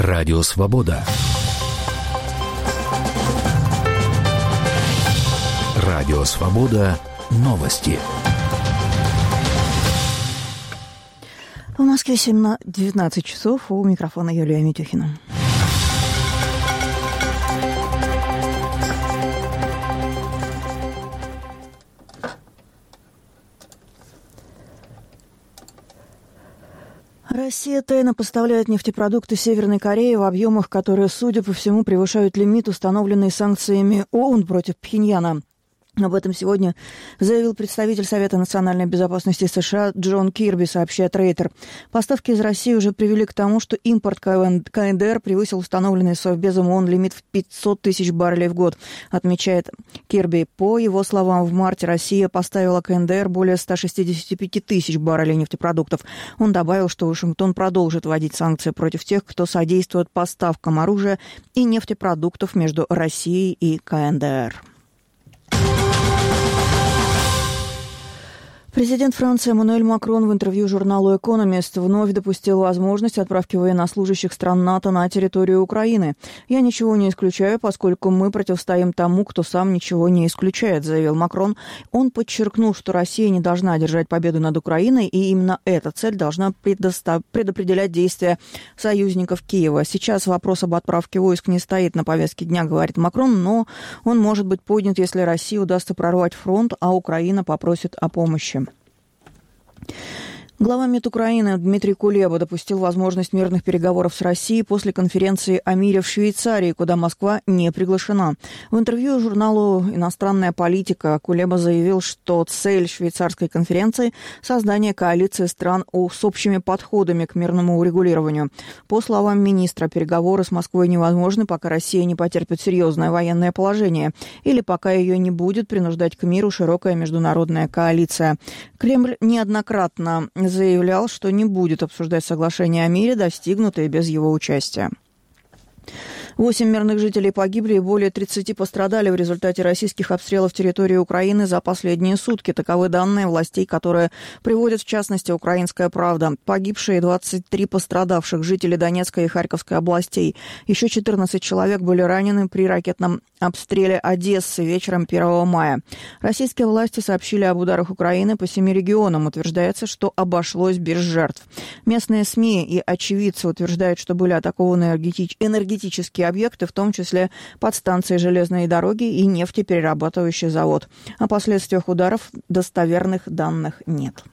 Радио Свобода. Радио Свобода. Новости. В Москве 19 часов. У микрофона Юлия Митюхина. Россия тайно поставляет нефтепродукты Северной Корее в объемах, которые, судя по всему, превышают лимит, установленный санкциями ООН против Пхеньяна. Об этом сегодня заявил представитель Совета национальной безопасности США Джон Кирби, сообщает Рейтер. Поставки из России уже привели к тому, что импорт КНДР превысил установленный Совбезом ООН лимит в 500 тысяч баррелей в год, отмечает Кирби. По его словам, в марте Россия поставила КНДР более 165 тысяч баррелей нефтепродуктов. Он добавил, что Вашингтон продолжит вводить санкции против тех, кто содействует поставкам оружия и нефтепродуктов между Россией и КНДР. Президент Франции Эммануэль Макрон в интервью журналу «Экономист» вновь допустил возможность отправки военнослужащих стран НАТО на территорию Украины. «Я ничего не исключаю, поскольку мы противостоим тому, кто сам ничего не исключает», заявил Макрон. Он подчеркнул, что Россия не должна одержать победу над Украиной, и именно эта цель должна предопределять действия союзников Киева. Сейчас вопрос об отправке войск не стоит на повестке дня, говорит Макрон, но он может быть поднят, если России удастся прорвать фронт, а Украина попросит о помощи. Глава МИД Украины Дмитрий Кулеба допустил возможность мирных переговоров с Россией после конференции о мире в Швейцарии, куда Москва не приглашена. В интервью журналу «Иностранная политика» Кулеба заявил, что цель швейцарской конференции – создание коалиции стран с общими подходами к мирному урегулированию. По словам министра, переговоры с Москвой невозможны, пока Россия не потерпит серьезное военное положение или пока ее не будет принуждать к миру широкая международная коалиция. Кремль неоднократно заявлял, что не будет обсуждать соглашение о мире, достигнутое без его участия. 8 мирных жителей погибли и более 30 пострадали в результате российских обстрелов территории Украины за последние сутки. Таковы данные властей, которые приводят, в частности, «Украинская правда». Погибшие 23 пострадавших жители Донецкой и Харьковской областей. Еще 14 человек были ранены при ракетном обстреле Одессы вечером 1 мая. Российские власти сообщили об ударах Украины по 7 регионам. Утверждается, что обошлось без жертв. Местные СМИ и очевидцы утверждают, что были атакованы энергетические объекты, в том числе подстанции железной дороги и нефтеперерабатывающий завод. О последствиях ударов достоверных данных нет.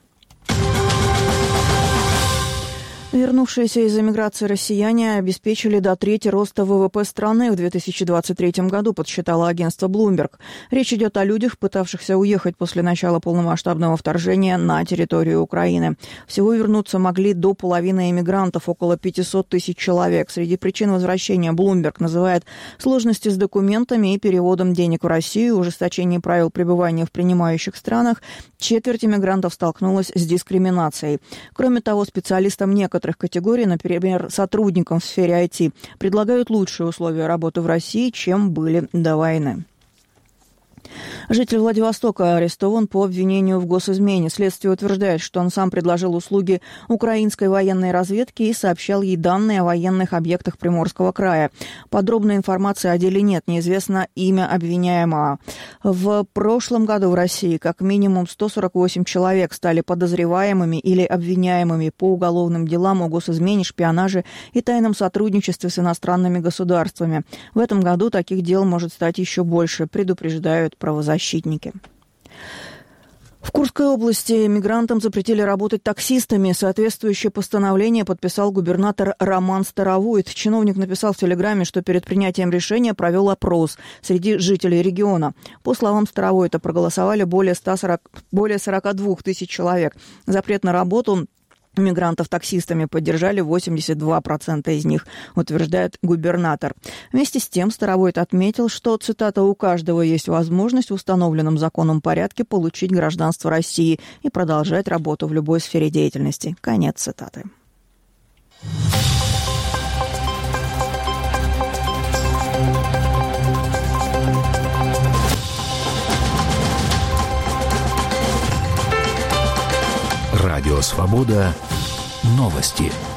Вернувшиеся из эмиграции россияне обеспечили до трети роста ВВП страны в 2023 году, подсчитало агентство Bloomberg. Речь идет о людях, пытавшихся уехать после начала полномасштабного вторжения на территорию Украины. Всего вернуться могли до половины эмигрантов, около 500 тысяч человек. Среди причин возвращения Bloomberg называет сложности с документами и переводом денег в Россию, ужесточение правил пребывания в принимающих странах. Четверть эмигрантов столкнулась с дискриминацией. Кроме того, специалистам некоторых категорий, например, сотрудникам в сфере IT, предлагают лучшие условия работы в России, чем были до войны. Житель Владивостока арестован по обвинению в госизмене. Следствие утверждает, что он сам предложил услуги украинской военной разведки и сообщал ей данные о военных объектах Приморского края. Подробной информации о деле нет, неизвестно имя обвиняемого. В прошлом году в России как минимум 148 человек стали подозреваемыми или обвиняемыми по уголовным делам о госизмене, шпионаже и тайном сотрудничестве с иностранными государствами. В этом году таких дел может стать еще больше, предупреждают правозащитники. В Курской области мигрантам запретили работать таксистами. Соответствующее постановление подписал губернатор Роман Старовойт. Чиновник написал в Телеграме, что перед принятием решения провел опрос среди жителей региона. По словам Старовойта, проголосовали более 42 тысяч человек. Запрет на работу мигрантов таксистами поддержали 82% из них, утверждает губернатор. Вместе с тем Старовойт отметил, что, цитата, «у каждого есть возможность в установленном законом порядке получить гражданство России и продолжать работу в любой сфере деятельности». Конец цитаты. Радио Свобода. Новости.